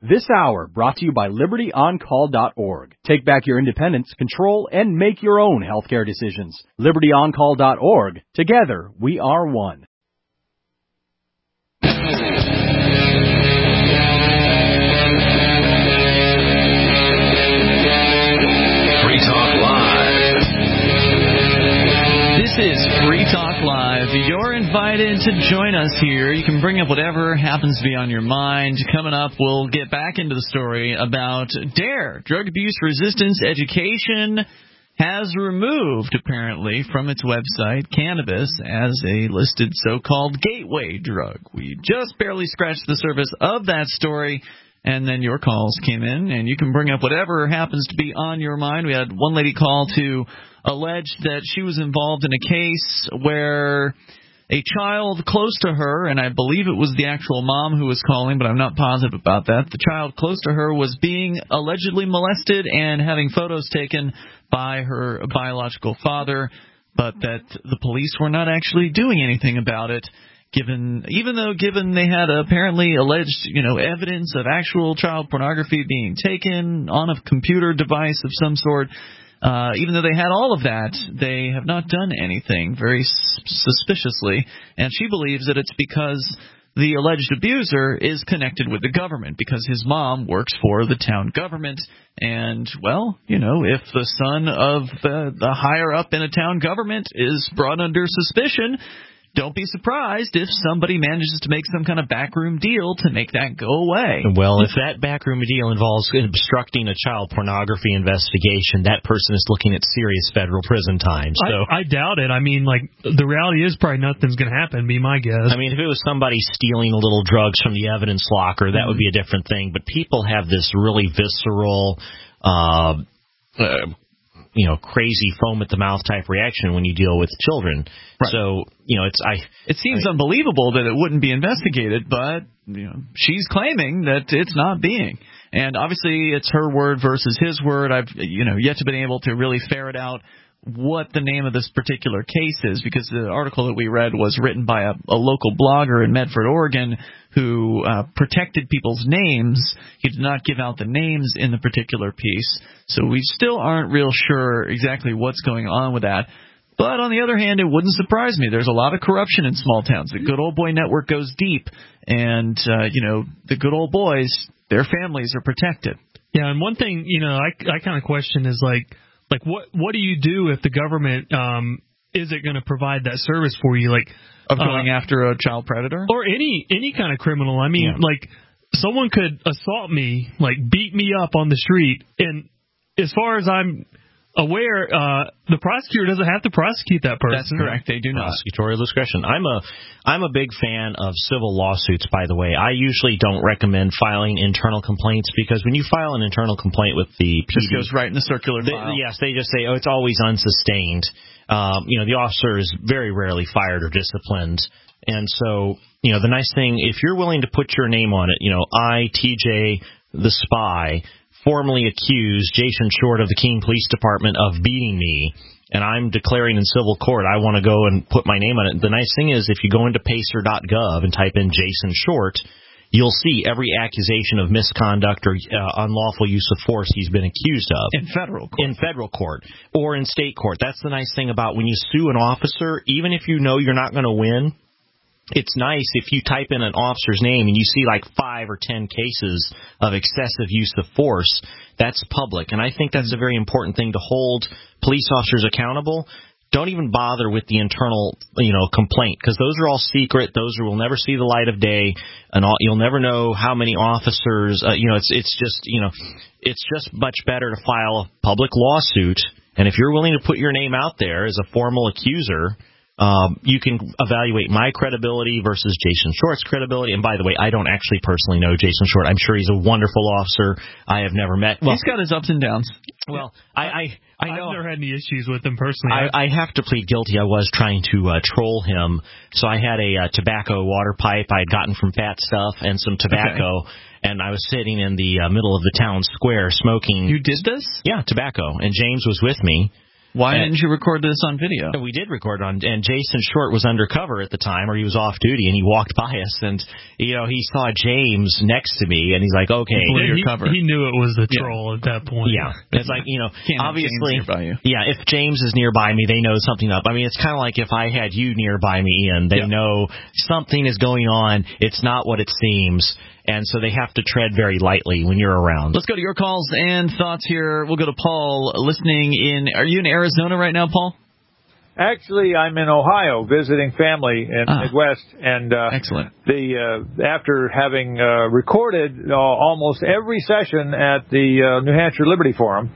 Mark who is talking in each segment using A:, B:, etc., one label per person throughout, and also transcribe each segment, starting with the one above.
A: This hour brought to you by LibertyOnCall.org. Take back your independence, control, and make your own healthcare decisions. LibertyOnCall.org. Together, we are one.
B: Free Talk Live.
C: This is Free Talk Live. You're invited to join us here. You can bring up whatever happens to be on your mind. Coming up, we'll get back into the story about DARE, Drug Abuse Resistance Education, has removed, apparently, from its website, cannabis as a listed so-called gateway drug. We just barely scratched the surface of that story, and then your calls came in, and you can bring up whatever happens to be on your mind. We had one lady call to allege that she was involved in a case where a child close to her, and I believe it was the actual mom who was calling, but I'm not positive about that. The child close to her was being allegedly molested and having photos taken by her biological father, but that the police were not actually doing anything about it. Even though they had apparently alleged, evidence of actual child pornography being taken on a computer device of some sort, even though they had all of that, they have not done anything, very suspiciously. And she believes that it's because the alleged abuser is connected with the government, because his mom works for the town government. And, well, if the son of the higher up in a town government is brought under suspicion, don't be surprised if somebody manages to make some kind of backroom deal to make that go away.
D: Well, if that backroom deal involves obstructing a child pornography investigation, that person is looking at serious federal prison time. So
E: I doubt it. I mean, the reality is probably nothing's going to happen, be my guess.
D: I mean, if it was somebody stealing little drugs from the evidence locker, that would be a different thing. But people have this really visceral crazy foam at the mouth type reaction when you deal with children. Right. So, it seems
C: unbelievable that it wouldn't be investigated, but she's claiming that it's not being. And obviously it's her word versus his word. I've yet to been able to really ferret out what the name of this particular case is, because the article that we read was written by a local blogger in Medford, Oregon, who protected people's names. He did not give out the names in the particular piece, so we still aren't real sure exactly what's going on with that. But on the other hand, it wouldn't surprise me. There's a lot of corruption in small towns. The Good Old Boy Network goes deep, and the good old boys, their families are protected.
E: Yeah, and one thing I kind of question is what do you do if the government isn't going to provide that service for you,
C: of going after a child predator
E: or any kind of criminal? I mean, someone could assault me, beat me up on the street, and as far as I'm aware, the prosecutor doesn't have to prosecute that person.
C: That's correct. They do not.
D: Prosecutorial discretion. I'm a big fan of civil lawsuits, by the way. I usually don't recommend filing internal complaints, because when you file an internal complaint with the PD,
C: just goes right in the circular file.
D: Yes, they just say, it's always unsustained. The officer is very rarely fired or disciplined. And so, the nice thing, if you're willing to put your name on it, I, TJ, the spy, formally accused Jason Short of the Keene Police Department of beating me, and I'm declaring in civil court I want to go and put my name on it. The nice thing is, if you go into pacer.gov and type in Jason Short, you'll see every accusation of misconduct or unlawful use of force he's been accused of.
C: In federal court.
D: In federal court or in state court. That's the nice thing about when you sue an officer, even if you know you're not going to win, it's nice if you type in an officer's name and you see 5 or 10 cases of excessive use of force. That's public, and I think that's a very important thing to hold police officers accountable. Don't even bother with the internal, complaint, because those are all secret. Those will never see the light of day, and you'll never know how many officers. It's just much better to file a public lawsuit, and if you're willing to put your name out there as a formal accuser, you can evaluate my credibility versus Jason Short's credibility. And by the way, I don't actually personally know Jason Short. I'm sure he's a wonderful officer. I have never met.
C: Well, he's got his ups and downs.
D: Well, I know.
E: I've never had any issues with him personally.
D: I have to plead guilty. I was trying to troll him. So I had a tobacco water pipe I had gotten from Fat Stuff and some tobacco. Okay. And I was sitting in the middle of the town square smoking.
C: You did this?
D: Yeah, tobacco. And James was with me.
C: Why didn't you record this on video?
D: We did record it and Jason Short was undercover at the time, or he was off duty, and he walked by us, and he saw James next to me, and he's like, okay.
E: He knew it was the troll at that point.
D: Yeah. It's like, obviously,
C: if
D: James is nearby me, they know something up. I mean, it's kind of like if I had you nearby me, Ian, they know something is going on. It's not what it seems. And so they have to tread very lightly when you're around.
C: Let's go to your calls and thoughts here. We'll go to Paul listening in. Are you in Arizona right now, Paul?
F: Actually, I'm in Ohio visiting family in the Midwest. And
C: excellent.
F: After having recorded almost every session at the New Hampshire Liberty Forum,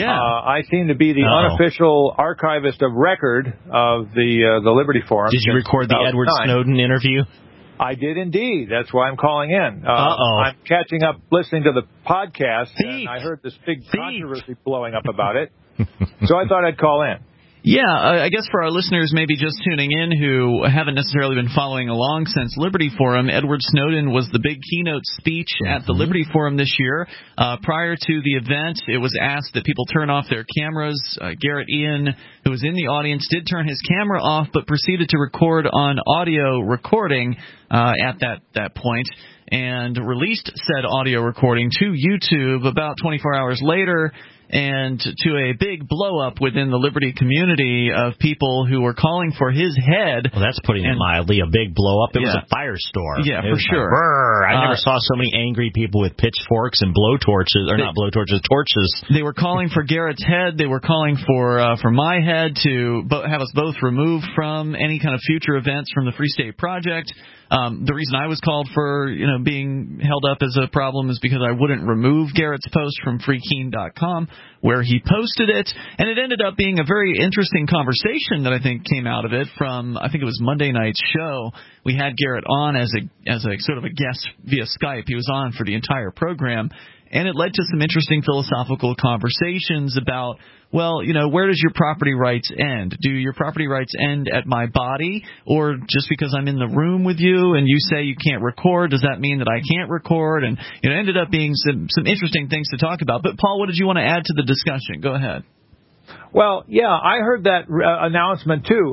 F: I seem to be the unofficial archivist of record of the Liberty Forum.
D: Did you record the Edward Snowden interview?
F: I did indeed. That's why I'm calling in. I'm catching up listening to the podcast, and I heard this big controversy blowing up about it. So I thought I'd call in.
C: Yeah, I guess for our listeners maybe just tuning in who haven't necessarily been following along since Liberty Forum, Edward Snowden was the big keynote speech at the Liberty Forum this year. Prior to the event, it was asked that people turn off their cameras. Garrett Ian, who was in the audience, did turn his camera off but proceeded to record on audio recording at that point and released said audio recording to YouTube about 24 hours later, and to a big blow-up within the Liberty community of people who were calling for his head.
D: Well, that's putting it mildly. A big blow-up. It was a firestorm.
C: Yeah, for sure.
D: Like, I never saw so many angry people with pitchforks and blowtorches, or not blowtorches, torches.
C: They were calling for Garrett's head. They were calling for my head to have us both removed from any kind of future events from the Free State Project. The reason I was called for, being held up as a problem is because I wouldn't remove Garrett's post from freekeen.com where he posted it, and it ended up being a very interesting conversation that I think came out of it from, I think it was Monday night's show. We had Garrett on as a sort of a guest via Skype. He was on for the entire program, and it led to some interesting philosophical conversations about, well, where does your property rights end? Do your property rights end at my body, or just because I'm in the room with you and you say you can't record, does that mean that I can't record? And it ended up being some interesting things to talk about. But, Paul, what did you want to add to the discussion? Go ahead.
F: Well, yeah, I heard that announcement, too,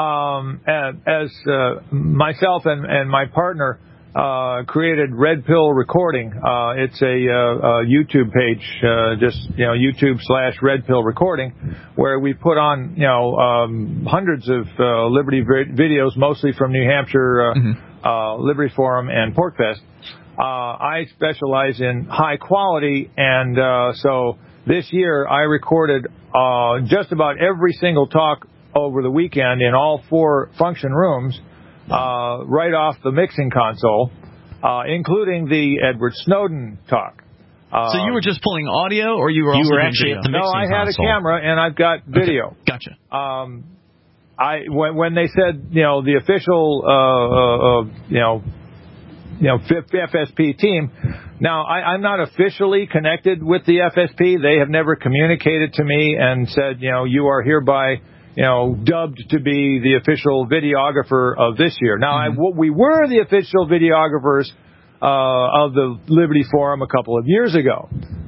F: as myself and my partner created Red Pill Recording. It's a YouTube page, YouTube/Red Pill Recording, where we put on, hundreds of Liberty videos, mostly from New Hampshire Liberty Forum and PorcFest. I specialize in high quality, and so this year I recorded just about every single talk over the weekend in all 4 function rooms. Right off the mixing console, including the Edward Snowden talk.
C: So you were just pulling audio, or you were also
D: actually at the mixing console?
F: No, I had a camera and I've got video.
C: Okay. Gotcha.
F: When they said the official FSP team. Now I'm not officially connected with the FSP. They have never communicated to me and said you are hereby dubbed to be the official videographer of this year. Now, we were the official videographers of the Liberty Forum a couple of years ago.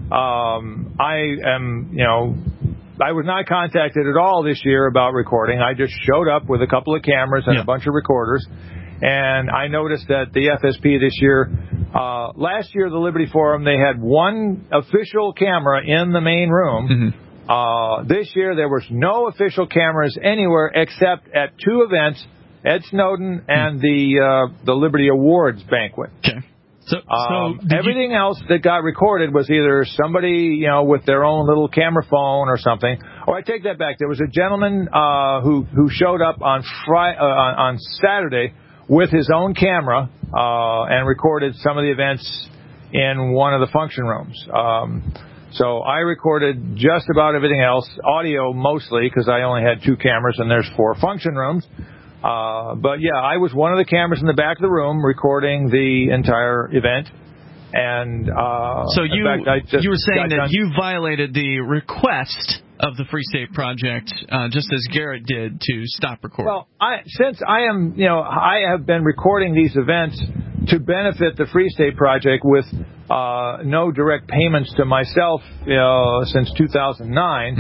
F: I was not contacted at all this year about recording. I just showed up with a couple of cameras and a bunch of recorders. And I noticed that the FSP this year, last year, the Liberty Forum, they had one official camera in the main room. This year, there was no official cameras anywhere except at 2 events, Ed Snowden and the Liberty Awards banquet.
C: Okay. So
F: everything else that got recorded was either somebody, with their own little camera phone or something. Or I take that back. There was a gentleman who showed up on Saturday with his own camera and recorded some of the events in one of the function rooms. So I recorded just about everything else, audio mostly, because I only had 2 cameras and there's 4 function rooms. But yeah, I was one of the cameras in the back of the room recording the entire event. And
C: so you were saying that you violated the request of the Free State Project, just as Garrett did, to stop recording.
F: Well, since I have been recording these events to benefit the Free State Project with no direct payments to myself since 2009.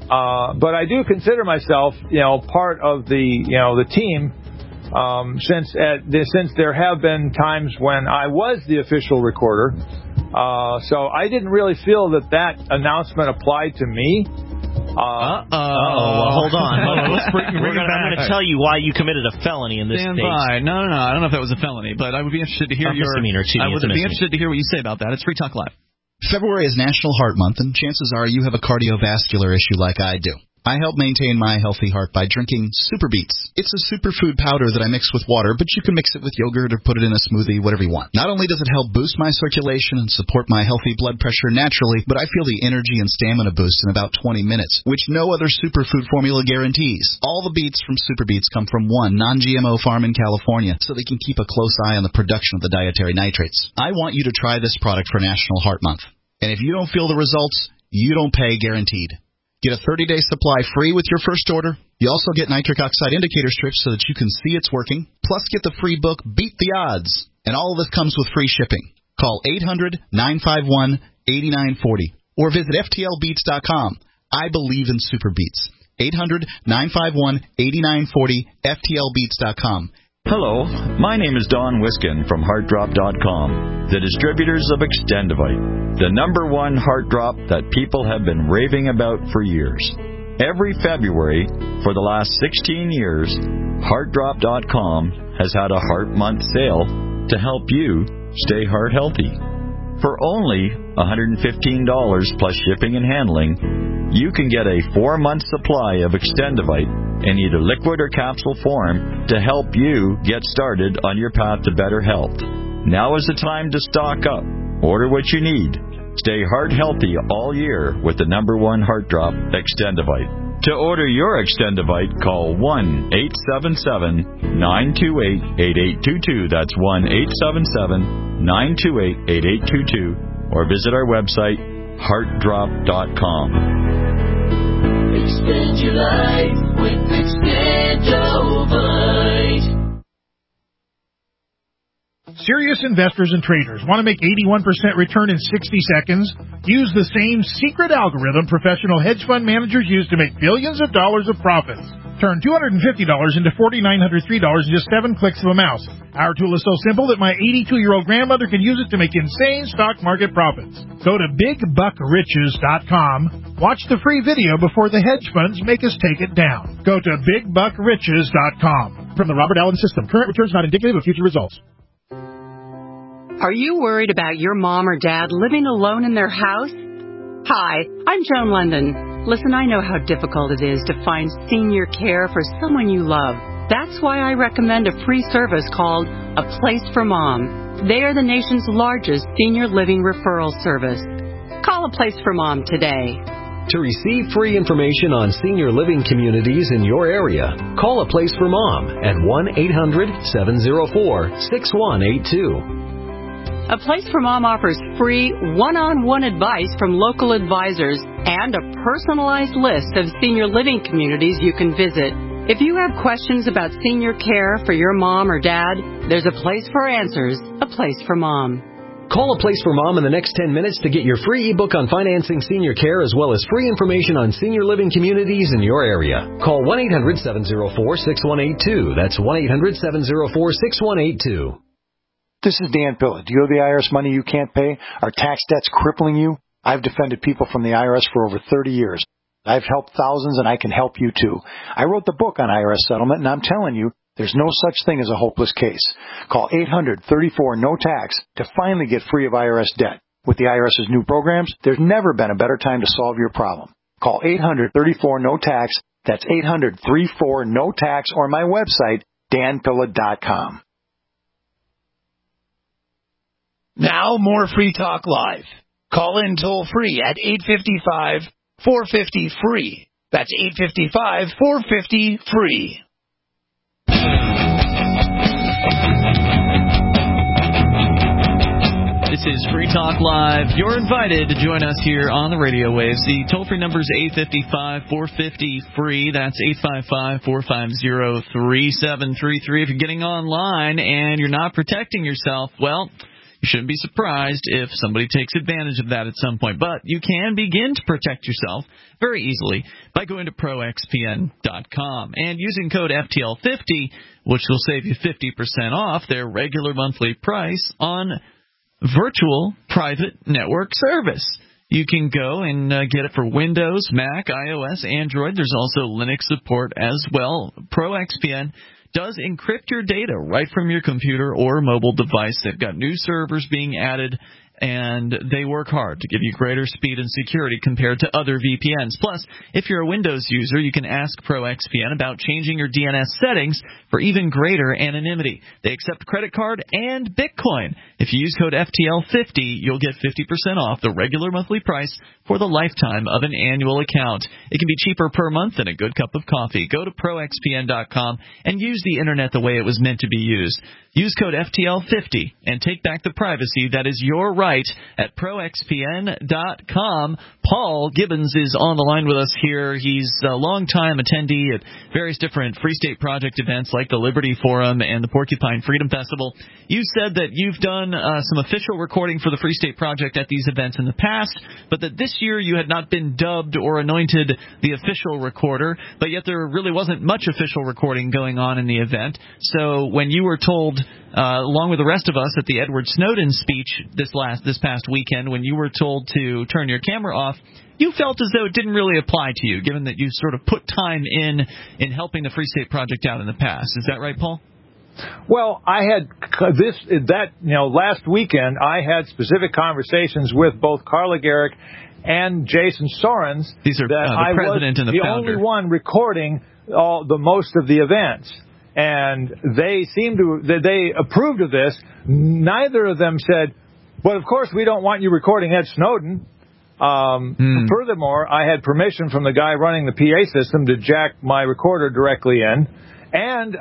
F: But I do consider myself, part of the team. Since there have been times when I was the official recorder, so I didn't really feel that announcement applied to me.
D: Well, hold on.
E: I'm
D: going to tell you why you committed a felony in this
C: Stand
D: state.
C: by. No. I don't know if that was a felony, but I would be interested to hear interested to hear what you say about that. It's Free Talk Live.
G: February is National Heart Month, and chances are you have a cardiovascular issue like I do. I help maintain my healthy heart by drinking Super Beets. It's a superfood powder that I mix with water, but you can mix it with yogurt or put it in a smoothie, whatever you want. Not only does it help boost my circulation and support my healthy blood pressure naturally, but I feel the energy and stamina boost in about 20 minutes, which no other superfood formula guarantees. All the beets from Super Beets come from one non-GMO farm in California, so they can keep a close eye on the production of the dietary nitrates. I want you to try this product for National Heart Month. And if you don't feel the results, you don't pay, guaranteed. Get a 30-day supply free with your first order. You also get nitric oxide indicator strips so that you can see it's working. Plus, get the free book, Beat the Odds. And all of this comes with free shipping. Call 800-951-8940 or visit FTLBeats.com. I believe in Super Beets. 800-951-8940, FTLBeats.com.
H: Hello, my name is Don Wiskin from HeartDrop.com, the distributors of Extendivite, the #1 heart drop that people have been raving about for years. Every February for the last 16 years, HeartDrop.com has had a Heart Month sale to help you stay heart healthy. For only $115 plus shipping and handling, you can get a 4-month supply of Extendivite in either liquid or capsule form to help you get started on your path to better health. Now is the time to stock up. Order what you need. Stay heart healthy all year with the #1 heart drop, Extendivite. To order your Extendivite, call 1-877-928-8822. That's 1-877-928-8822. Or visit our website, heartdrop.com.
B: Extend your life with Extendovite.
I: Serious investors and traders want to make 81% return in 60 seconds? Use the same secret algorithm professional hedge fund managers use to make billions of dollars of profits. Turn $250 into $4,903 in just 7 clicks of a mouse. Our tool is so simple that my 82-year-old grandmother can use it to make insane stock market profits. Go to BigBuckRiches.com. Watch the free video before the hedge funds make us take it down. Go to BigBuckRiches.com. From the Robert Allen System. Current returns not indicative of future results.
J: Are you worried about your mom or dad living alone in their house? Hi, I'm Joan London. Listen, I know how difficult it is to find senior care for someone you love. That's why I recommend a free service called A Place for Mom. They are the nation's largest senior living referral service. Call A Place for Mom today.
K: To receive free information on senior living communities in your area, call A Place for Mom at 1-800-704-6182.
J: A Place for Mom offers free one-on-one advice from local advisors and a personalized list of senior living communities you can visit. If you have questions about senior care for your mom or dad, there's a place for answers, A Place for Mom.
K: Call A Place for Mom in the next 10 minutes to get your free ebook on financing senior care as well as free information on senior living communities in your area. Call 1-800-704-6182. That's 1-800-704-6182.
L: This is Dan Pilla. Do you owe the IRS money you can't pay? Are tax debts crippling you? I've defended people from the IRS for over 30 years. I've helped thousands, and I can help you too. I wrote the book on IRS settlement, and I'm telling you, there's no such thing as a hopeless case. Call 800-34-NO-TAX to finally get free of IRS debt. With the IRS's new programs, there's never been a better time to solve your problem. Call 800-34-NO-TAX. That's 800-34-NO-TAX, or my website, danpilla.com.
M: Now, more Free Talk Live. Call in toll-free at 855-450-FREE. That's 855-450-FREE.
C: This is Free Talk Live. You're invited to join us here on the radio waves. The toll-free number is 855-450-FREE. That's 855-450-3733. If you're getting online and you're not protecting yourself, well, You shouldn't be surprised if somebody takes advantage of that at some point. But you can begin to protect yourself very easily by going to ProXPN.com and using code FTL50, which will save you 50% off their regular monthly price on virtual private network service. You can go and get it for Windows, Mac, iOS, Android. There's also Linux support as well. ProXPN does encrypt your data right from your computer or mobile device. They've got new servers being added, and they work hard to give you greater speed and security compared to other VPNs. Plus, if you're a Windows user, you can ask ProXPN about changing your DNS settings for even greater anonymity. They accept credit card and Bitcoin. If you use code FTL50, you'll get 50% off the regular monthly price for the lifetime of an annual account. It can be cheaper per month than a good cup of coffee. Go to ProXPN.com and use the Internet the way it was meant to be used. Use code FTL50 and take back the privacy that is your right at ProXPN.com. Paul Gibbons is on the line with us here. He's a longtime attendee at various different Free State Project events like the Liberty Forum and the Porcupine Freedom Festival. You said that you've done some official recording for the Free State Project at these events in the past, but that this year you had not been dubbed or anointed the official recorder, but yet there really wasn't much official recording going on in the event. So when you were told, along with the rest of us at the Edward Snowden speech this past weekend, when you were told to turn your camera off, you felt as though it didn't really apply to you, given that you sort of put time in helping the Free State Project out in the past. Is that right, Paul?
F: Well, I had last weekend I had specific conversations with both Carla Gericke and Jason Sorens.
C: These are the president and the founder.
F: Only one recording the most of the events. And they approved of this. Neither of them said, well, of course, we don't want you recording Ed Snowden. Furthermore, I had permission from the guy running the PA system to jack my recorder directly in. And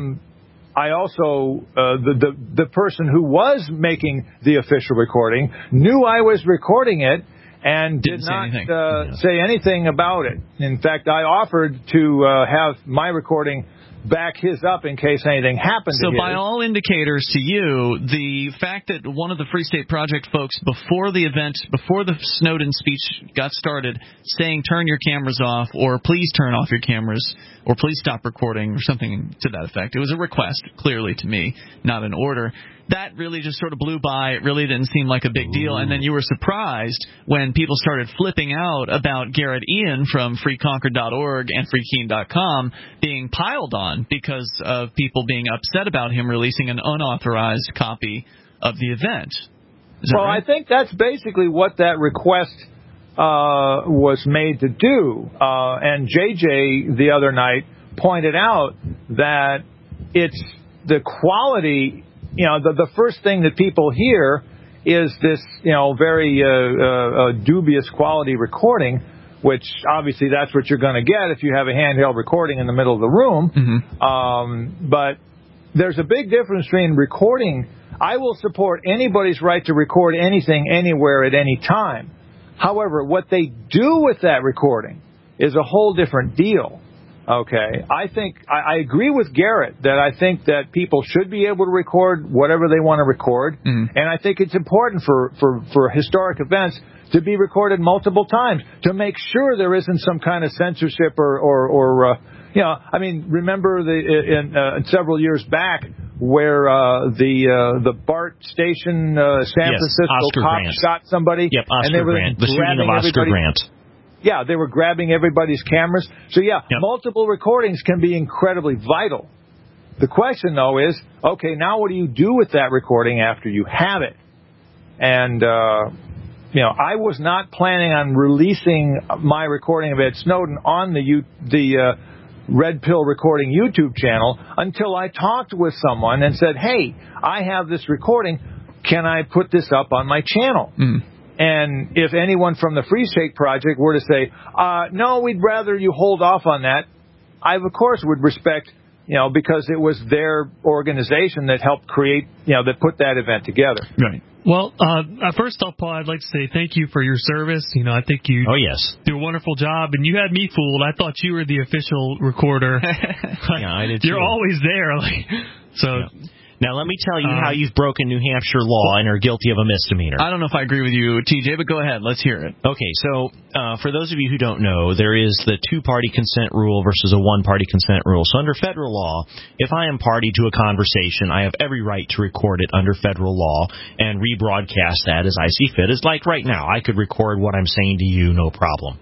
F: I also, the person who was making the official recording knew I was recording it and did not say anything about it. In fact, I offered to have my recording back his up in case anything happened to his.
C: So by all indicators to you, the fact that one of the Free State Project folks before the event, before the Snowden speech got started, saying turn your cameras off or please turn off your cameras or please stop recording or something to that effect. It was a request, clearly to me, not an order. That really just sort of blew by. It really didn't seem like a big deal. And then you were surprised when people started flipping out about Garrett Ian from freeconcord.org and freekeen.com being piled on because of people being upset about him releasing an unauthorized copy of the event.
F: Well, right? I think that's basically what that request was made to do. And JJ the other night pointed out that it's the quality. The first thing that people hear is this, very dubious quality recording, which obviously that's what you're going to get if you have a handheld recording in the middle of the room. Mm-hmm. But there's a big difference between recording. I will support anybody's right to record anything, anywhere, at any time. However, what they do with that recording is a whole different deal. Okay, I agree with Garrett that I think that people should be able to record whatever they want to record, and I think it's important for historic events to be recorded multiple times to make sure there isn't some kind of censorship or remember in several years back where the BART station San Francisco cop shot somebody,
D: and they were the shooting of Oscar Grant.
F: Yeah, they were grabbing everybody's cameras. So, multiple recordings can be incredibly vital. The question, though, is, okay, now what do you do with that recording after you have it? And, I was not planning on releasing my recording of Ed Snowden on the Red Pill Recording YouTube channel until I talked with someone and said, hey, I have this recording. Can I put this up on my channel? And if anyone from the Free State Project were to say, no, we'd rather you hold off on that, I, of course, would respect, because it was their organization that helped create, that put that event together.
E: Right. Well, first off, Paul, I'd like to say thank you for your service. I think you do a wonderful job, and you had me fooled. I thought you were the official recorder.
D: I did too.
E: You're always there. So. Yeah.
D: Now, let me tell you how you've broken New Hampshire law and are guilty of a misdemeanor.
C: I don't know if I agree with you, TJ, but go ahead. Let's hear it.
D: Okay, so for those of you who don't know, there is the two-party consent rule versus a one-party consent rule. So under federal law, if I am party to a conversation, I have every right to record it under federal law and rebroadcast that as I see fit. It's like right now. I could record what I'm saying to you, no problem.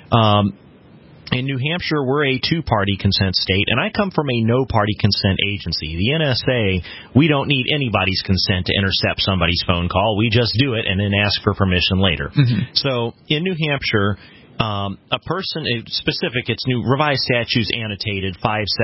D: In New Hampshire, we're a two-party consent state, and I come from a no-party consent agency. The NSA, we don't need anybody's consent to intercept somebody's phone call. We just do it and then ask for permission later. Mm-hmm. So in New Hampshire, a person, it's new revised statutes annotated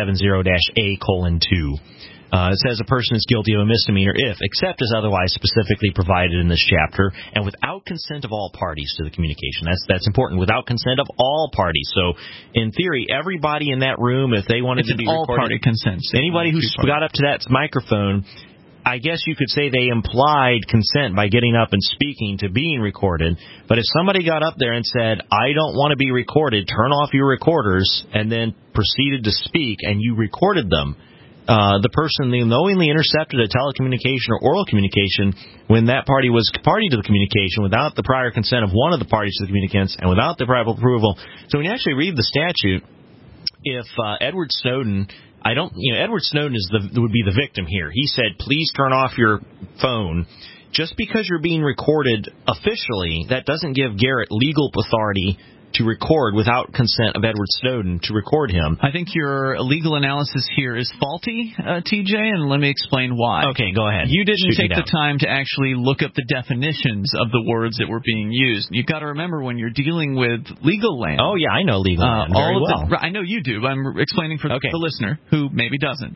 D: 570-A:2. It says a person is guilty of a misdemeanor if, except as otherwise specifically provided in this chapter, and without consent of all parties to the communication. That's important. Without consent of all parties. So, in theory, everybody in that room, if they wanted to be recorded,
C: all-party consent.
D: Anybody who got up to that microphone, I guess you could say they implied consent by getting up and speaking to being recorded. But if somebody got up there and said, I don't want to be recorded, turn off your recorders, and then proceeded to speak, and you recorded them, the person knowingly intercepted a telecommunication or oral communication when that party was party to the communication without the prior consent of one of the parties to the communicants and without the prior approval. So when you actually read the statute, if Edward Snowden, Edward Snowden would be the victim here. He said, please turn off your phone. Just because you're being recorded officially, that doesn't give Garrett legal authority to record without consent of Edward Snowden to record him.
C: I think your legal analysis here is faulty, TJ, and let me explain why.
D: Okay, go ahead.
C: You didn't take the time to actually look up the definitions of the words that were being used. You've got to remember when you're dealing with legal land.
D: Oh, yeah, I know legal land very well.
C: I know you do. I'm explaining for the listener who maybe doesn't.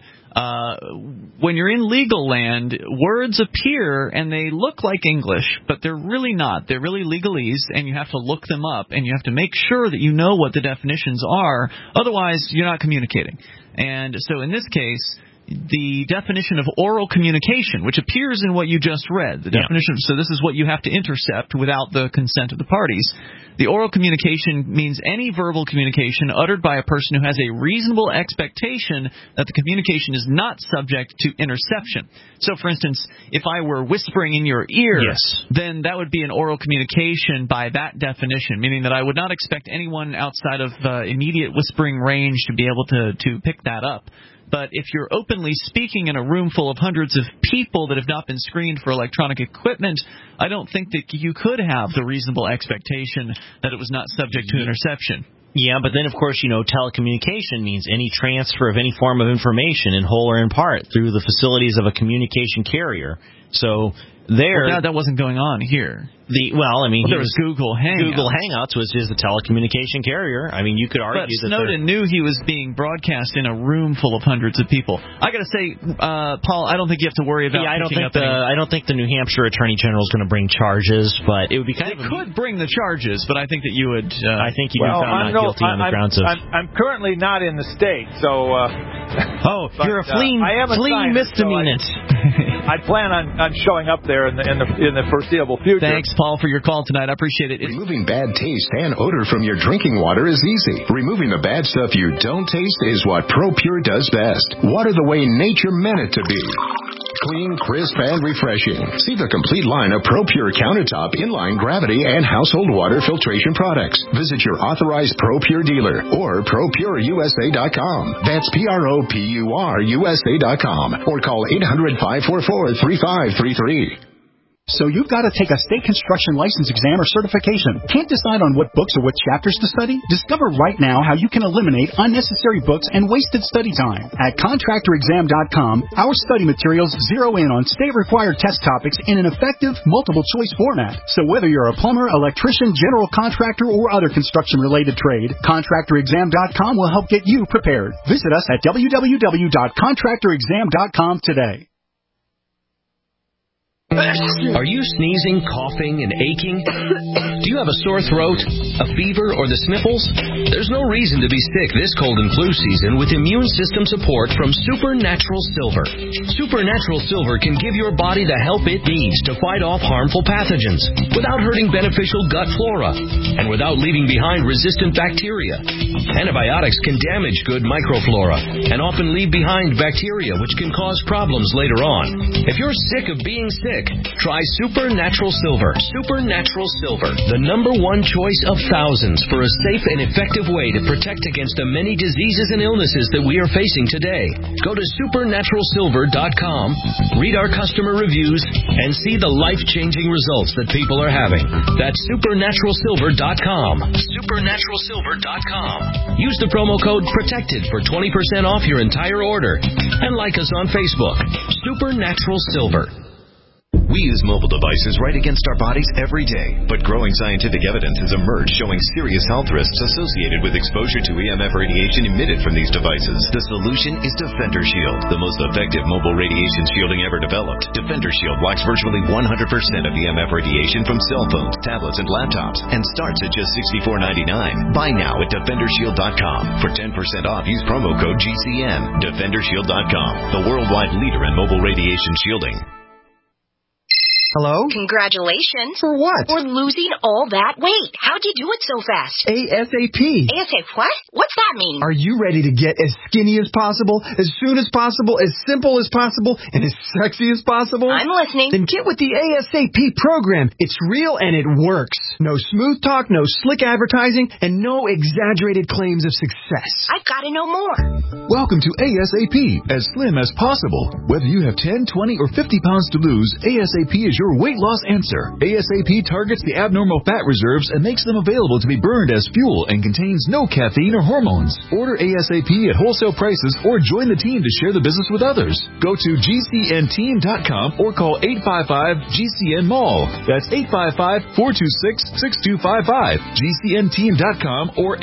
C: When you're in legal land, words appear and they look like English, but they're really not. They're really legalese, and you have to look them up, and you have to make sure that you know what the definitions are. Otherwise, you're not communicating. And so in this case, the definition of oral communication, which appears in what you just read, the definition, so this is what you have to intercept without the consent of the parties. The oral communication means any verbal communication uttered by a person who has a reasonable expectation that the communication is not subject to interception. So, for instance, if I were whispering in your ear, then that would be an oral communication by that definition, meaning that I would not expect anyone outside of immediate whispering range to be able to pick that up. But if you're openly speaking in a room full of hundreds of people that have not been screened for electronic equipment, I don't think that you could have the reasonable expectation that it was not subject to interception.
D: Yeah, but then, of course, telecommunication means any transfer of any form of information in whole or in part through the facilities of a communication carrier. So
C: that wasn't going on here.
D: There was
C: Google Hangouts.
D: Google Hangouts is a telecommunication carrier. I mean, you could argue that
C: Snowden knew he was being broadcast in a room full of hundreds of people. I got to say, Paul, I don't think you have to worry about.
D: I don't think the New Hampshire Attorney General is going to bring charges, but it would be
C: They could bring the charges, but I think that you would.
D: I think you'd be found not guilty on the grounds of.
F: I'm currently not in the state, so.
D: You're a fleeing misdemeanant.
F: I plan on showing up there in the foreseeable future.
C: Thanks, Paul, for your call tonight. I appreciate it.
N: Removing bad taste and odor from your drinking water is easy. Removing the bad stuff you don't taste is what ProPure does best. Water the way nature meant it to be. Clean, crisp, and refreshing. See the complete line of ProPure countertop, inline gravity, and household water filtration products. Visit your authorized ProPure dealer or ProPureUSA.com. That's ProPureUSA.com or call 800-544-3533.
O: So you've got to take a state construction license exam or certification. Can't decide on what books or what chapters to study? Discover right now how you can eliminate unnecessary books and wasted study time. At ContractorExam.com, our study materials zero in on state-required test topics in an effective, multiple-choice format. So whether you're a plumber, electrician, general contractor, or other construction-related trade, ContractorExam.com will help get you prepared. Visit us at www.contractorexam.com today.
P: Are you sneezing, coughing, and aching? Do you have a sore throat, a fever, or the sniffles? There's no reason to be sick this cold and flu season with immune system support from Supernatural Silver. Supernatural Silver can give your body the help it needs to fight off harmful pathogens without hurting beneficial gut flora and without leaving behind resistant bacteria. Antibiotics can damage good microflora and often leave behind bacteria which can cause problems later on. If you're sick of being sick, try Supernatural Silver. Supernatural Silver, the #1 choice of thousands for a safe and effective way to protect against the many diseases and illnesses that we are facing today. Go to supernaturalsilver.com, read our customer reviews, and see the life-changing results that people are having. That's supernaturalsilver.com. Supernaturalsilver.com. Use the promo code PROTECTED for 20% off your entire order. And like us on Facebook. Supernatural Silver.
Q: We use mobile devices right against our bodies every day, but growing scientific evidence has emerged showing serious health risks associated with exposure to EMF radiation emitted from these devices. The solution is Defender Shield, the most effective mobile radiation shielding ever developed. Defender Shield blocks virtually 100% of EMF radiation from cell phones, tablets, and laptops, and starts at just $64.99. Buy now at DefenderShield.com. For 10% off, use promo code GCN. DefenderShield.com, the worldwide leader in mobile radiation shielding.
R: Hello?
S: Congratulations.
R: For what?
S: For losing all that weight. How'd you do it so fast?
R: ASAP.
S: ASAP what? What's that mean?
R: Are you ready to get as skinny as possible, as soon as possible, as simple as possible, and as sexy as possible?
S: I'm listening.
R: Then get with the ASAP program. It's real and it works. No smooth talk, no slick advertising, and no exaggerated claims of success.
S: I've got to know more.
T: Welcome to ASAP, as slim as possible. Whether you have 10, 20, or 50 pounds to lose, ASAP is your weight loss answer. ASAP targets the abnormal fat reserves and makes them available to be burned as fuel and contains no caffeine or hormones. Order ASAP at wholesale prices or join the team to share the business with others. Go to GCNteam.com or call 855-GCN-MALL. That's 855-426-6255. GCNteam.com or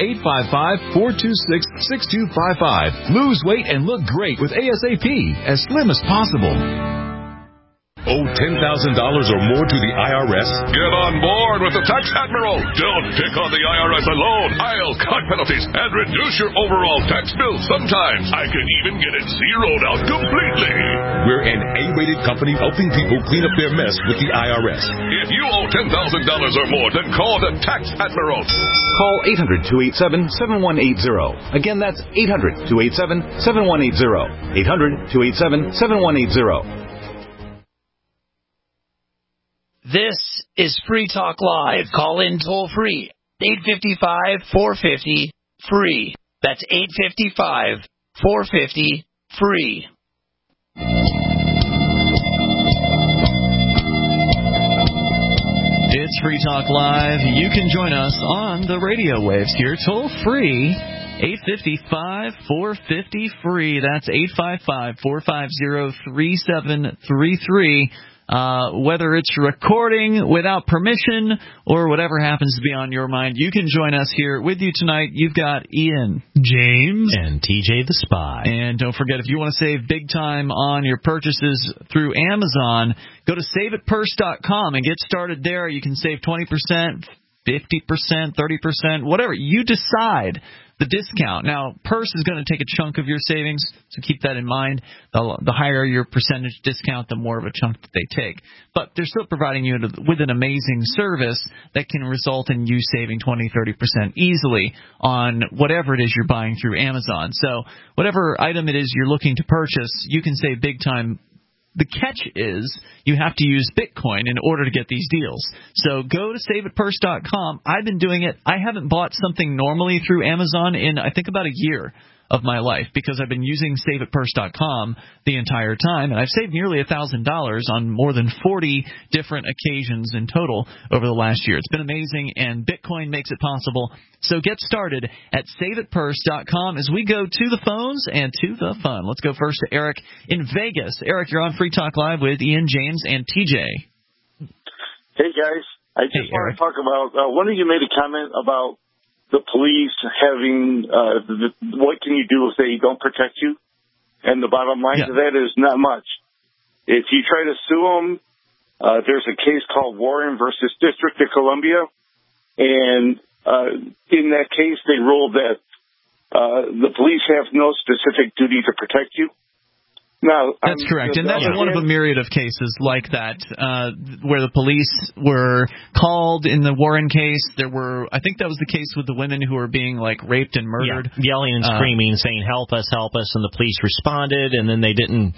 T: 855-426-6255. Lose weight and look great with ASAP, as slim as possible.
U: Owe $10,000 or more to the IRS? Get on board with the Tax Admiral. Don't pick on the IRS alone. I'll cut penalties and reduce your overall tax bill. Sometimes I can even get it zeroed out completely. We're an A-rated company helping people clean up their mess with the IRS. If you owe $10,000 or more, then call the Tax Admiral.
V: Call 800-287-7180. Again, that's 800-287-7180. 800-287-7180.
M: This is Free Talk Live. Call in toll free. 855-450-FREE. That's 855-450-FREE.
C: It's Free Talk Live. You can join us on the radio waves here, toll free. 855-450-FREE. That's 855-450-3733. Whether it's recording without permission or whatever happens to be on your mind, you can join us here with you tonight. You've got Ian,
D: James, and TJ the Spy.
C: And don't forget, if you want to save big time on your purchases through Amazon, go to saveitpurse.com and get started there. You can save 20%, 50%, 30%, whatever. You decide the discount. Now, Purse is going to take a chunk of your savings, so keep that in mind. The higher your percentage discount, the more of a chunk that they take. But they're still providing you with an amazing service that can result in you saving 20, 30% easily on whatever it is you're buying through Amazon. So whatever item it is you're looking to purchase, you can save big time. The catch is you have to use Bitcoin in order to get these deals. So go to saveitpurse.com. I've been doing it. I haven't bought something normally through Amazon in, I think, about a year of my life because I've been using saveitpurse.com the entire time, and I've saved nearly $1,000 on more than 40 different occasions in total over the last year. It's been amazing, and Bitcoin makes it possible. So get started at saveitpurse.com as we go to the phones and to the fun. Let's go first to Eric in Vegas. Eric, you're on Free Talk Live with Ian, James, and TJ.
W: Hey, guys. I just want to talk about, one of you made a comment about the police having, what can you do if they don't protect you? And the bottom line to that is not much. If you try to sue them, there's a case called Warren versus District of Columbia, and in that case, they ruled that the police have no specific duty to protect you. No,
C: that's correct, and that's one of a myriad of cases like that, where the police were called in the Warren case. I think that was the case with the women who were being raped and murdered,
D: yelling and screaming, saying "Help us, help us!" and the police responded, and then they didn't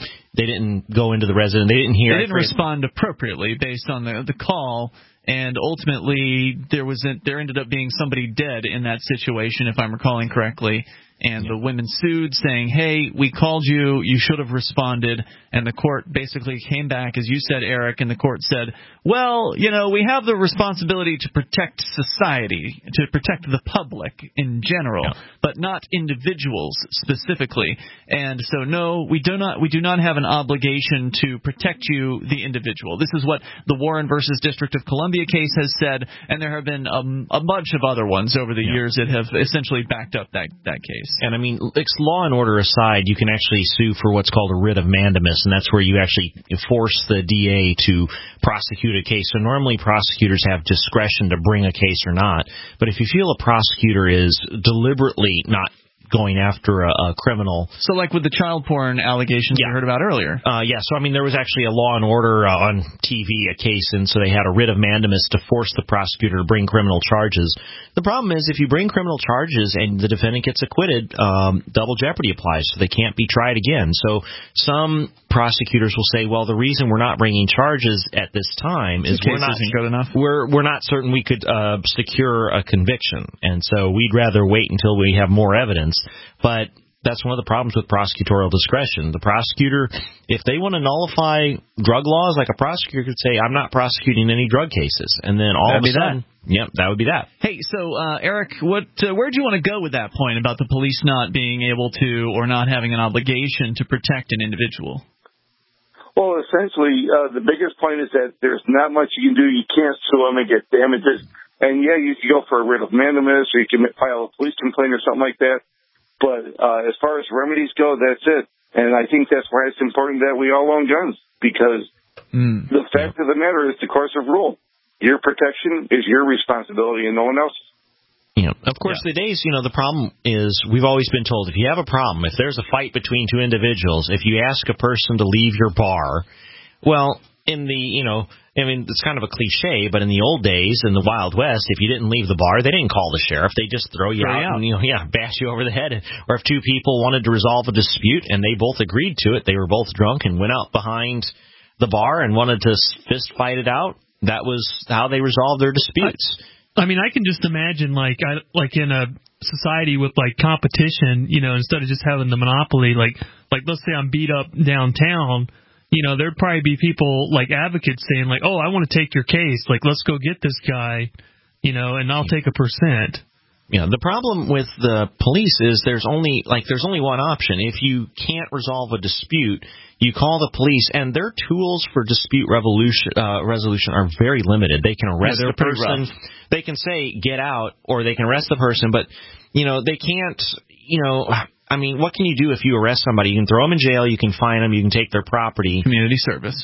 D: go into the residence. They didn't hear.
C: They didn't respond appropriately based on the call. And ultimately, there ended up being somebody dead in that situation, if I'm recalling correctly. And the women sued, saying, hey, we called you, you should have responded. And the court basically came back, as you said, Eric, and the court said, well, we have the responsibility to protect society, to protect the public in general, but not individuals specifically. And so, no, we do not have an obligation to protect you, the individual. This is what the Warren versus District of Columbia case has said, and there have been a bunch of other ones over the years that have essentially backed up that case.
D: And I mean, law and order aside, you can actually sue for what's called a writ of mandamus, and that's where you actually force the DA to prosecute a case. So normally prosecutors have discretion to bring a case or not, but if you feel a prosecutor is deliberately not going after a criminal.
C: So like with the child porn allegations we heard about earlier.
D: So I mean, there was actually a Law and Order on TV, a case, and so they had a writ of mandamus to force the prosecutor to bring criminal charges. The problem is if you bring criminal charges and the defendant gets acquitted, double jeopardy applies, so they can't be tried again. So some prosecutors will say, well, the reason we're not bringing charges at this time is we're not certain we could secure a conviction, and so we'd rather wait until we have more evidence. But that's one of the problems with prosecutorial discretion. The prosecutor, if they want to nullify drug laws, like a prosecutor could say, I'm not prosecuting any drug cases, and then all of a sudden, that would be that.
C: Hey, so Eric, where do you want to go with that point about the police not being able to or not having an obligation to protect an individual?
W: Well, essentially, the biggest point is that there's not much you can do. You can't sue them and get damages. And, you can go for a writ of mandamus, or you can file a police complaint or something like that. But as far as remedies go, that's it. And I think that's why it's important that we all own guns, because the fact of the matter is the course of rule. Your protection is your responsibility and no one else's.
D: Of course, the problem is we've always been told if you have a problem, if there's a fight between two individuals, if you ask a person to leave your bar, well, it's kind of a cliche, but in the old days, in the Wild West, if you didn't leave the bar, they didn't call the sheriff. They just throw you out and, bash you over the head. Or if two people wanted to resolve a dispute and they both agreed to it, they were both drunk and went out behind the bar and wanted to fist fight it out, that was how they resolved their disputes.
E: I mean, I can just imagine, like in a society with, competition, instead of just having the monopoly, like let's say I'm beat up downtown, there'd probably be people advocates saying oh, I want to take your case. Let's go get this guy, and I'll take a %.
D: The problem with the police is there's only one option. If you can't resolve a dispute, you call the police, and their tools for dispute resolution are very limited. They can arrest the person. They can say, get out, or they can arrest the person, but, they can't, I mean, what can you do if you arrest somebody? You can throw them in jail, you can fine them, you can take their property.
C: Community service.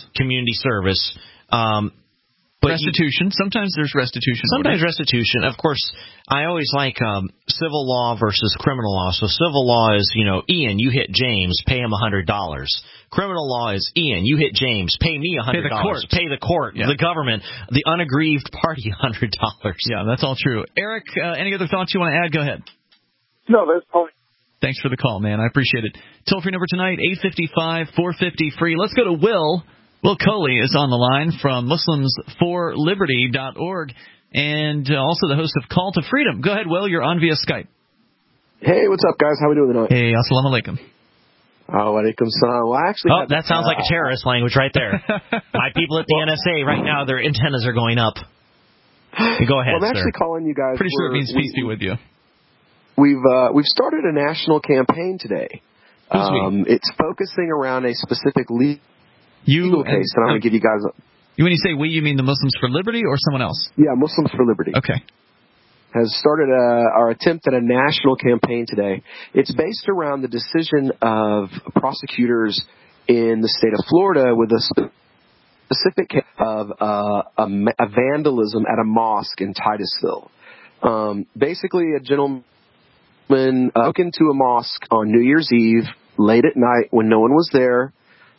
D: But
C: restitution. Sometimes there's restitution.
D: Sometimes restitution. Of course, I always like civil law versus criminal law. So civil law is, Ian, you hit James, pay him $100. Criminal law is, Ian, you hit James, pay me $100. Pay the court, the government, the unaggrieved party $100.
C: Yeah, that's all true. Eric, any other thoughts you want to add? Go ahead.
W: No, that's fine.
C: Thanks for the call, man. I appreciate it. Toll-free number tonight, 855-450-FREE. Let's go to Will. Will Coley is on the line from MuslimsForLiberty.org and also the host of Call to Freedom. Go ahead, Will. You're on via Skype.
A: Hey, what's up, guys? How we doing tonight?
C: Hey, assalamu alaikum.
A: Alaikum salam. Well, actually,
D: that sounds like a terrorist language right there. My people at the NSA right now, their antennas are going up. Go ahead,
A: I'm actually calling you guys.
C: Pretty sure it means peace be with you.
A: We've started a national campaign today. It's focusing around a specific legal case, and I'm going to give you guys.
C: When you say we, you mean the Muslims for Liberty or someone else?
A: Yeah, Muslims for Liberty.
C: Okay.
A: Has started our attempt at a national campaign today. It's based around the decision of prosecutors in the state of Florida with a specific case of a vandalism at a mosque in Titusville. Basically, a gentleman broke into a mosque on New Year's Eve, late at night when no one was there.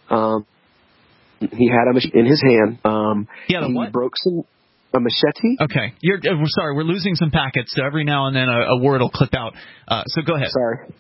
A: He had a machete in his hand.
C: He
A: broke a machete.
C: Okay. We're sorry, we're losing some packets, so every now and then a word will clip out. So go ahead.
A: Sorry.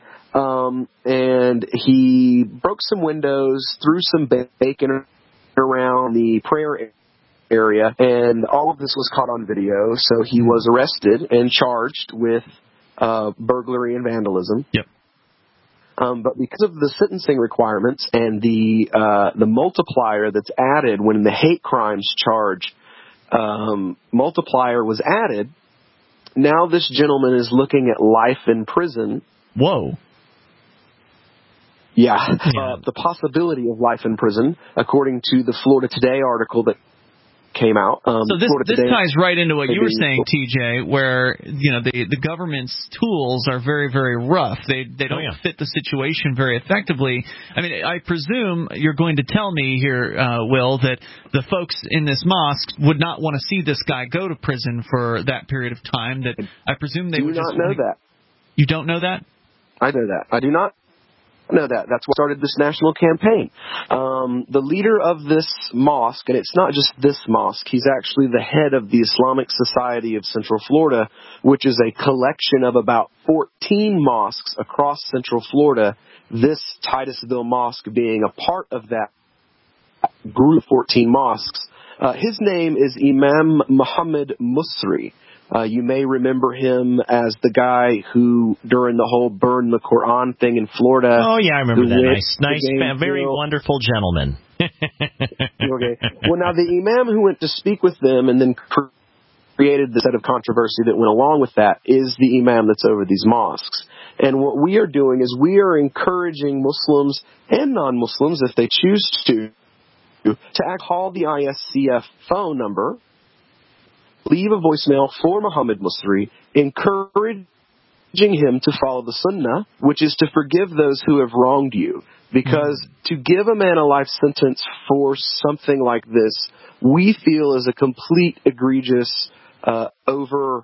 A: And he broke some windows, threw some bacon around the prayer area, and all of this was caught on video, so he was arrested and charged with burglary and vandalism.
C: Yep.
A: But because of the sentencing requirements and the multiplier that's added when the hate crimes charge multiplier was added, now this gentleman is looking at life in prison.
C: Whoa.
A: Yeah. The possibility of life in prison, according to the Florida Today article that came out.
C: So this ties right into what you were saying, TJ, where the government's tools are very, very rough. They don't fit the situation very effectively. I mean, I presume you're going to tell me here, Will, that the folks in this mosque would not want to see this guy go to prison for that period of time. That I presume they would
A: not know that.
C: You don't know that?
A: I know that. I do not know that. That's what started this national campaign. The leader of this mosque, and it's not just this mosque, he's actually the head of the Islamic Society of Central Florida, which is a collection of about 14 mosques across Central Florida, this Titusville mosque being a part of that group of 14 mosques. His name is Imam Muhammad Musri. You may remember him as the guy who, during the whole burn the Quran thing in Florida.
D: Oh, yeah, I remember that. Nice, very wonderful gentleman.
A: Okay. Well, now, the imam who went to speak with them and then created the set of controversy that went along with that is the imam that's over these mosques. And what we are doing is we are encouraging Muslims and non-Muslims, if they choose to call the ISCF phone number, leave a voicemail for Muhammad Musri, encouraging him to follow the Sunnah, which is to forgive those who have wronged you. Because to give a man a life sentence for something like this, we feel is a complete egregious Would